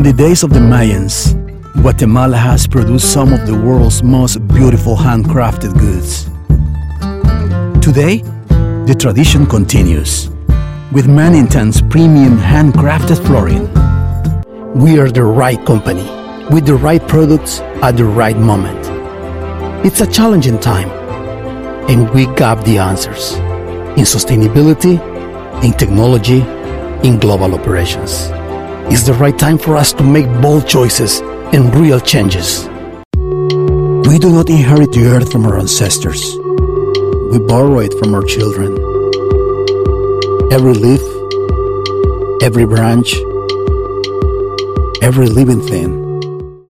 the days of the Mayans, Guatemala has produced some of the world's most beautiful handcrafted goods. Today, the tradition continues with Mannington's premium handcrafted flooring. We are the right company with the right products at the right moment. It's a challenging time, and we got the answers in sustainability, in technology, in global operations. It's the right time for us to make bold choices and real changes. We do not inherit the earth from our ancestors. We borrow it from our children. Every leaf, every branch, every living thing